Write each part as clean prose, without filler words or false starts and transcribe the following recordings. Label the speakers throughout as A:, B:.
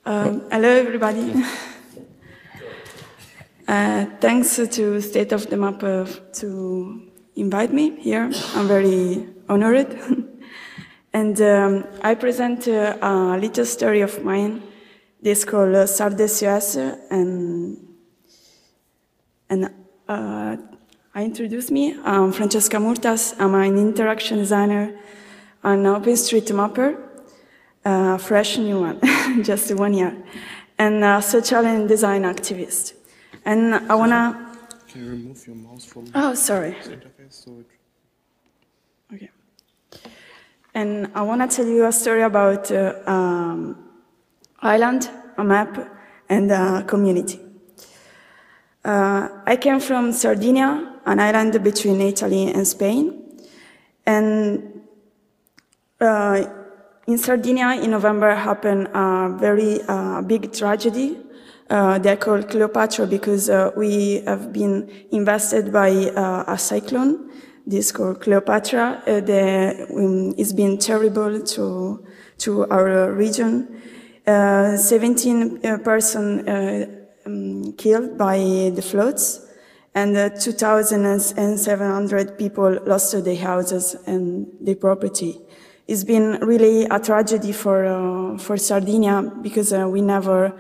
A: Hello, everybody. Thanks to State of the Map to invite me here. I'm very honored. And I present a little story of mine. This called Sardes and I introduce me. I'm Francesca Murtas. I'm an interaction designer, an OpenStreetMapper, fresh new one, just 1 year, and a social and design activist. And I wanna.
B: Can you remove your mouse from
A: sorry.
B: the interface?
A: Okay. And I wanna tell you a story about island, a map, and a community. I came from Sardinia, an island between Italy and Spain, and in Sardinia, in November, happened a very big tragedy. They're called Cleopatra because we have been invested by a cyclone. This called Cleopatra. It's been terrible to our region. 17 persons killed by the floods, and 2,700 people lost their houses and their property. It's been really a tragedy for Sardinia because we never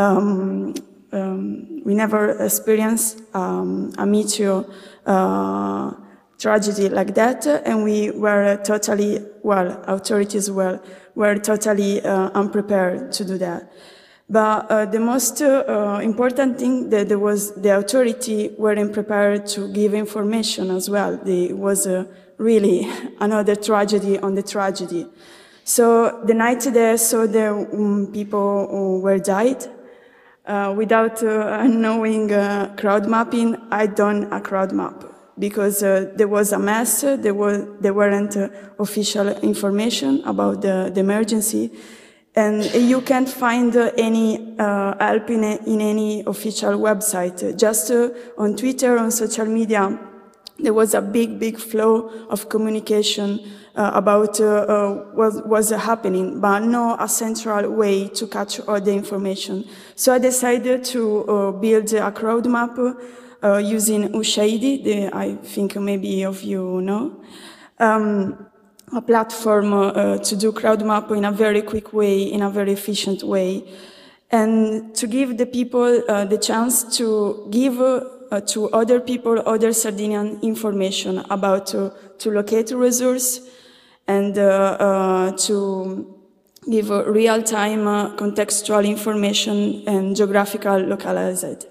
A: experienced a meteor tragedy like that, and we were totally, authorities were totally unprepared to do that. But the most important thing that there was the authority weren't prepared to give information as well. It was really another tragedy on the tragedy. So the night they saw the people who were died, without knowing crowd mapping, I done a crowd map because there was a mess. There weren't official information about the emergency. And you can't find any help in any official website. Just on Twitter, on social media, there was a big flow of communication about what was happening, but no a central way to catch all the information. So I decided to build a crowd map using Ushahidi, I think maybe of you know. A platform to do crowd map in a very quick way, in a very efficient way, and to give the people the chance to give to other people, other Sardinian information about to locate a resource and to give real-time contextual information and geographical localized.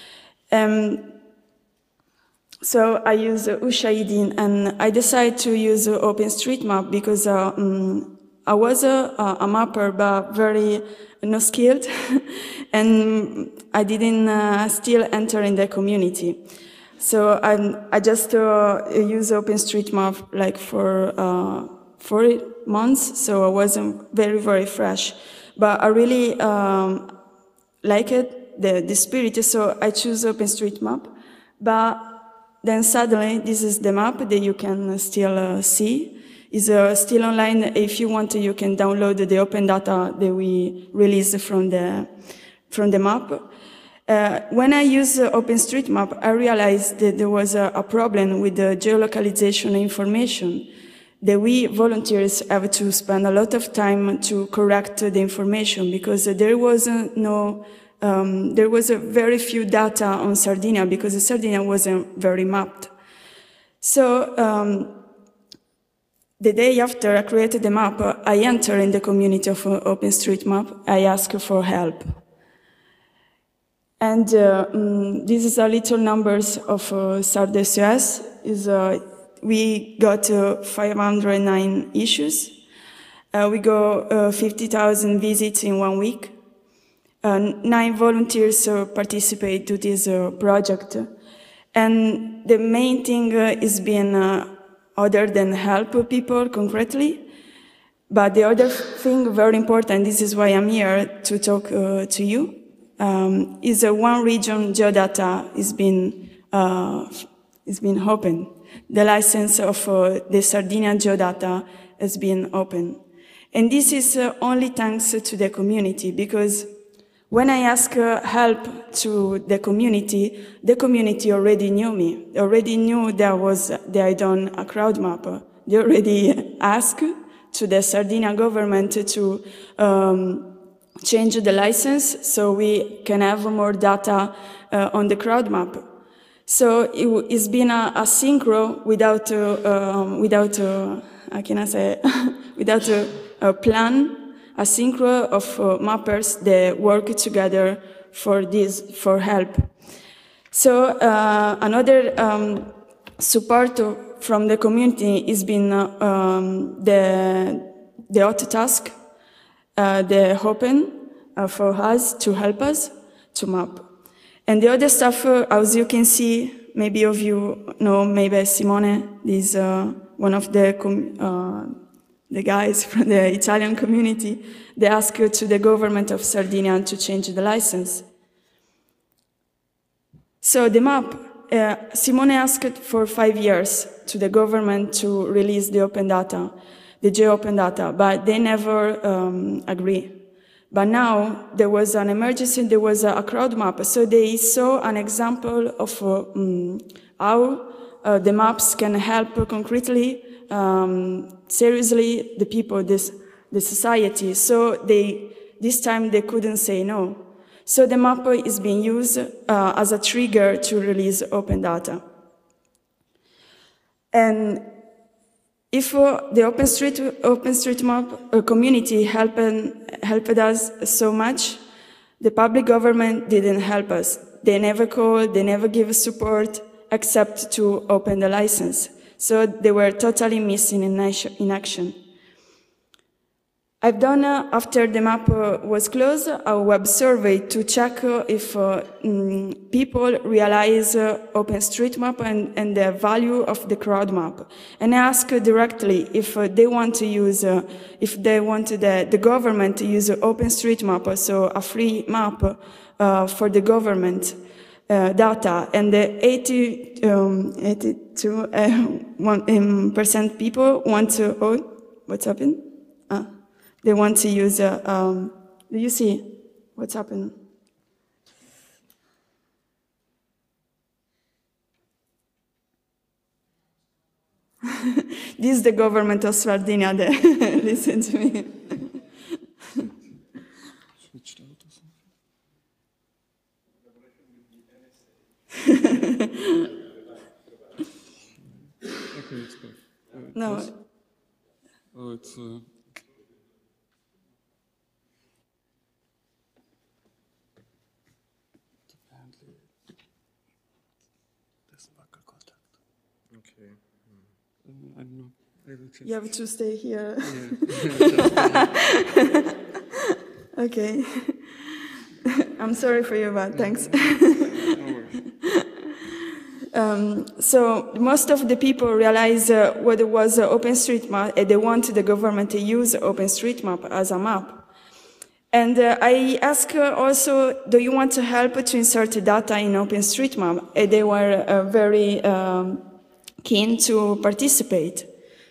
A: So I use Ushahidi, and I decided to use OpenStreetMap because I was a mapper, but very no skilled, and I didn't still enter in the community. So I just use OpenStreetMap like for 4 months, so I wasn't very fresh. But I really like it, the spirit, so I choose OpenStreetMap. But then suddenly, this is the map that you can still see. It's still online. If you want, you can download the open data that we released from the map. When I use OpenStreetMap, I realized that there was a problem with the geolocalization information, that we volunteers have to spend a lot of time to correct the information because there was there was a very few data on Sardinia because Sardinia wasn't very mapped. So the day after I created the map, I entered in the community of OpenStreetMap. I asked for help. And this is a little numbers of Sardes. We got 509 issues. We got 50,000 visits in 1 week. 9 volunteers participate to this project. And the main thing is being, other than help people concretely, but the other thing very important, this is why I'm here to talk to you, is one region geodata is being open. The license of the Sardinian geodata has been open. And this is only thanks to the community, because When I asked help to the community already knew me, already knew that I done a crowd map. They already asked to the Sardinia government to change the license so we can have more data on the crowd map. So it's been a synchro without how can I say, without a plan, a synchro of mappers that work together for help. So another support from the community has been the hot task, the open for us to help us to map. And the other stuff, as you can see, maybe of you know, maybe Simone is one of the guys from the Italian community. They asked to the government of Sardinia to change the license. So the map, Simone asked for 5 years to the government to release the open data, the geo-open data, but they never agree. But now there was an emergency, there was a crowd map, so they saw an example of how the maps can help concretely, seriously, the people, the society. So this time they couldn't say no. So the map is being used as a trigger to release open data. And if the OpenStreetMap community helped us so much, the public government didn't help us. They never called, they never gave support, except to open the license. So they were totally missing in action. I've done, after the map was closed, a web survey to check if people realize OpenStreetMap and the value of the crowd map. And I asked directly if they want to use, if they want the government to use OpenStreetMap, so a free map for the government data. And the 82% people want to, oh, what's happened? They want to use, do you see what's happened? This is the government of Sardinia that listen to me.
B: Switched out or something? Okay, it's back.
A: No.
B: Yes? Oh, it's... Okay. I don't know. I will just...
A: You have to stay here.
B: Yeah.
A: Okay. I'm sorry for you, but thanks.
B: No worries.
A: So most of the people realize what it was OpenStreetMap, and they want the government to use OpenStreetMap as a map. And I asked also, do you want to help to insert data in OpenStreetMap? And they were very keen to participate.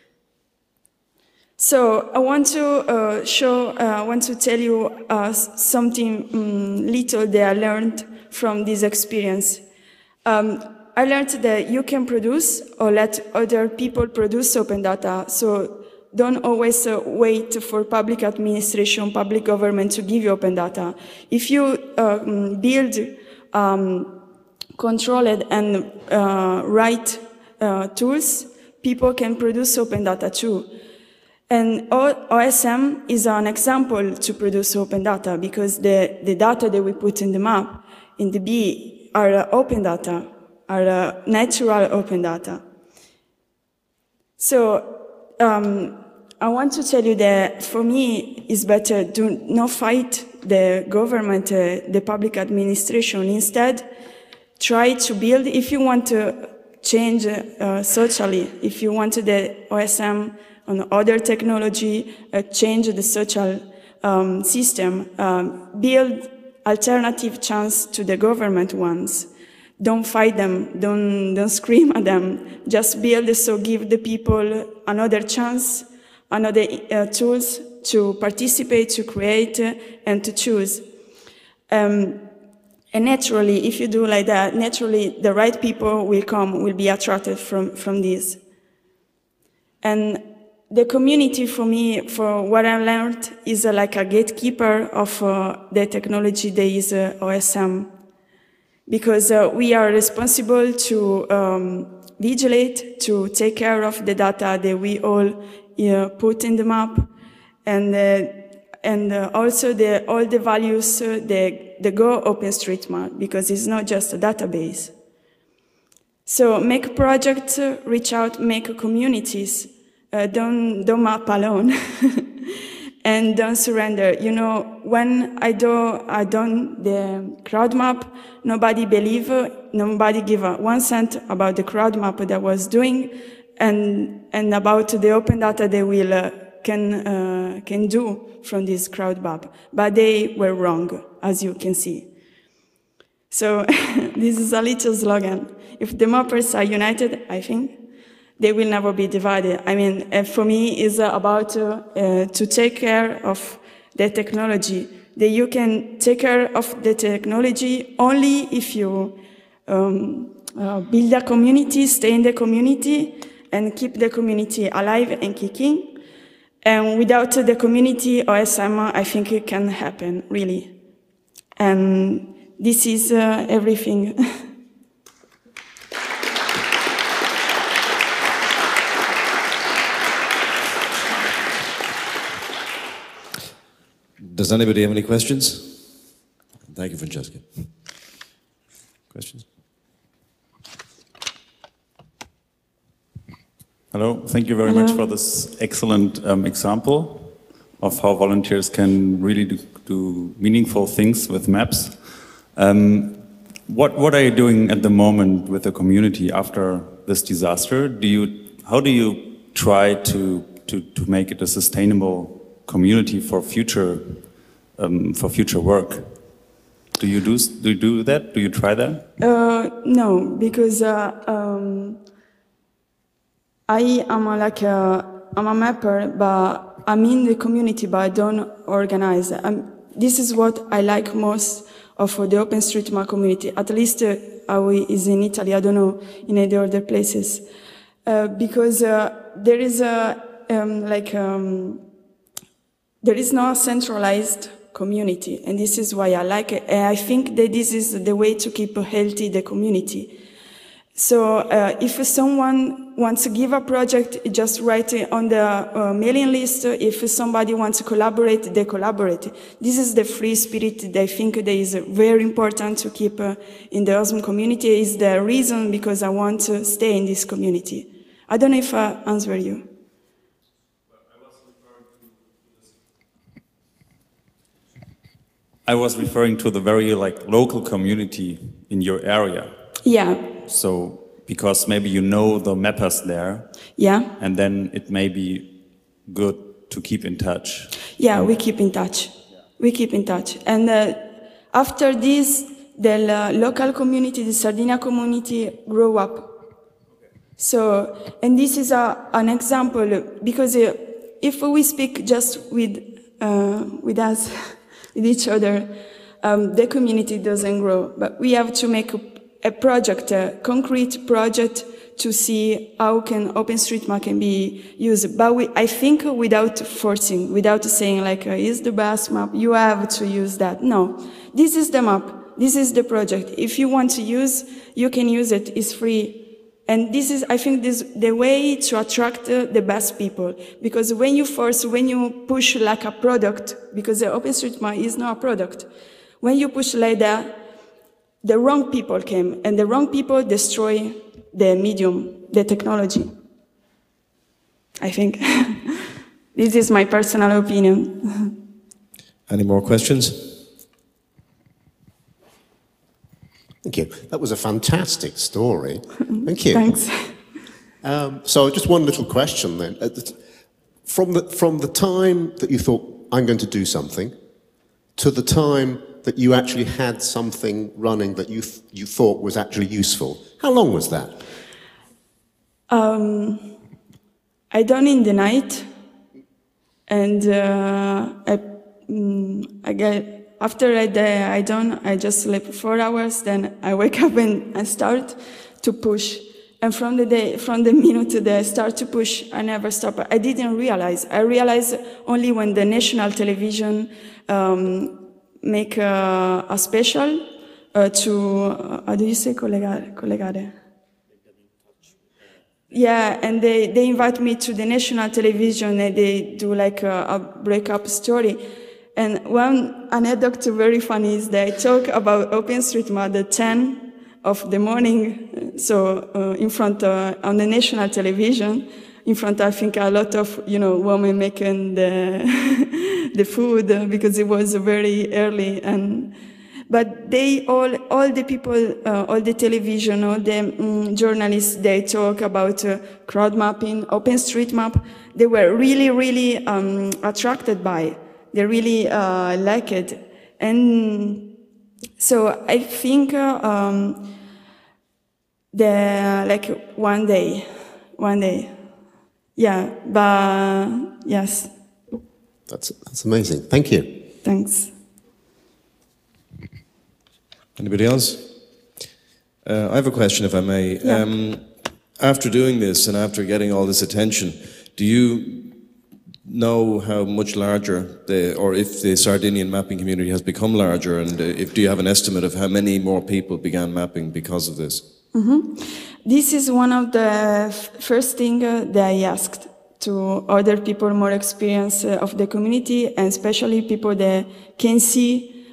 A: So I want to tell you something little that I learned from this experience. I learned that you can produce or let other people produce open data. So don't always wait for public administration, public government to give you open data. If you build controlled and right tools, people can produce open data too. And OSM is an example to produce open data because the data that we put in the map, in the B, are open data, are natural open data. So I want to tell you that for me, it's better to not fight the government, the public administration. Instead, try to build, if you want to change socially, if you want the OSM on other technology, change the social system, build alternative chance to the government ones. Don't fight them, don't scream at them. Just build, so give the people another chance, another tools to participate, to create, and to choose. And naturally, if you do like that, naturally the right people will be attracted from this. And the community for me, for what I learned, is like a gatekeeper of the technology that is OSM. Because we are responsible to vigilate, to take care of the data that we all put in the map, and also all the values that go OpenStreetMap, because it's not just a database. So make projects, reach out, make communities. Don't map alone, and don't surrender. You know, when I done the crowd map, nobody give 1 cent about the crowd map that I was doing, and about the open data they can do from this crowd map. But they were wrong, as you can see. So this is a little slogan. If the mappers are united, I think they will never be divided. I mean, for me, it's about to take care of the technology. That you can take care of the technology only if you build a community, stay in the community, and keep the community alive and kicking. And without the community, OSM, I think it can happen, really. And this is everything.
C: Does anybody have any questions? Thank you, Francesca. Questions?
D: Hello, thank you very much for this excellent example of how volunteers can really do meaningful things with maps. What are you doing at the moment with the community after this disaster? How do you try to make it a sustainable community for future work? Do you do that? Do you try that?
A: No, because I'm a mapper, but I'm in the community, but I don't organize. This is what I like most of the OpenStreetMap community. At least how it is in Italy. I don't know in any other places, because there is there is no centralized community, and this is why I like it. And I think that this is the way to keep healthy the community. So if someone wants to give a project, just write it on the mailing list. If somebody wants to collaborate, they collaborate. This is the free spirit that I think that is very important to keep in the OSM community. Is the reason because I want to stay in this community. I don't know if I answer you.
D: I was referring to the very local community in your area.
A: Yeah.
D: So, because maybe you know the mappers there.
A: Yeah.
D: And then it may be good to keep in touch.
A: Yeah, we keep in touch. We keep in touch. And after this, the local community, the Sardinia community, grew up. So, and this is an example, because if we speak just with us, with each other, the community doesn't grow. But we have to make a project, a concrete project, to see how can OpenStreetMap can be used. But I think without forcing, without saying is the best map, you have to use that. No, this is the map. This is the project. If you want to use, you can use it. It's free. And this is, I think, the way to attract the best people. Because when you push like a product, because the OpenStreetMap is not a product, when you push like that, the wrong people came, and the wrong people destroy the medium, the technology. I think. This is my personal opinion.
C: Any more questions?
E: Thank you. That was a fantastic story. Thank you.
A: Thanks.
E: So just one little question then. From the time that you thought, I'm going to do something, to the time that you actually had something running that you thought was actually useful, how long was that?
A: I done in the night, and After I just sleep 4 hours, then I wake up and I start to push. And from the minute that I start to push, I never stop. I didn't realize. I realized only when the national television make a special to, how do you say collegare? Yeah, and they invite me to the national television and they do like a breakup story. And one anecdote very funny is they talk about OpenStreetMap at 10 of the morning, so in front on the national television, in front I think a lot of women making the food because it was very early, but they all the people, all the television, all the journalists, they talk about crowd mapping, OpenStreetMap. They were really attracted by. They really like it, and so I think one day, yeah. But yes.
E: That's amazing. Thank you.
A: Thanks.
C: Anybody else? I have a question, if I may.
A: Yeah.
C: After doing this and after getting all this attention, do you know how much larger or if the Sardinian mapping community has become larger, and do you have an estimate of how many more people began mapping because of this?
A: Mm-hmm. This is one of the first things that I asked to other people more experience of the community, and especially people that can see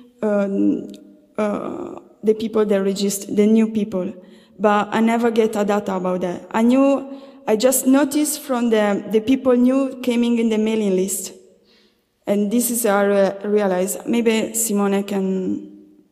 A: the people that register, the new people. But I never get a data about that. I just noticed from the people new coming in the mailing list. And this is how I realized. Maybe Simone can...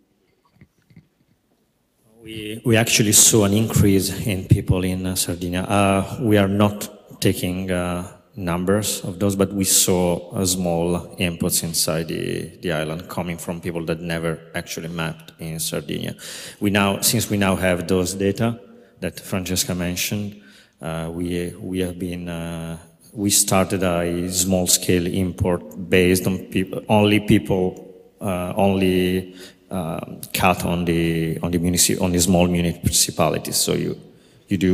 F: We actually saw an increase in people in Sardinia. We are not taking numbers of those, but we saw small inputs inside the island coming from people that never actually mapped in Sardinia. Since we now have those data that Francesca mentioned, we started a small-scale import based on only cut on the small municipalities. So you do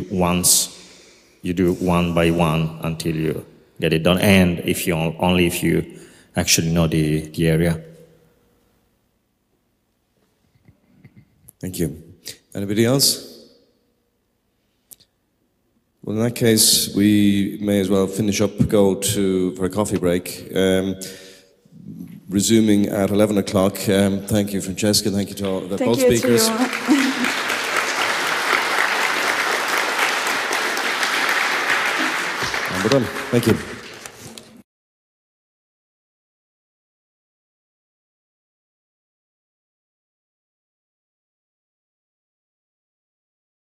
F: one by one until you get it done, and only if you actually know the area.
C: Thank you. Anybody else? Well, in that case, we may as well finish up, for a coffee break. Resuming at 11 o'clock. Thank you, Francesca. Thank you to all both speakers.
A: And
C: we're done. Thank you.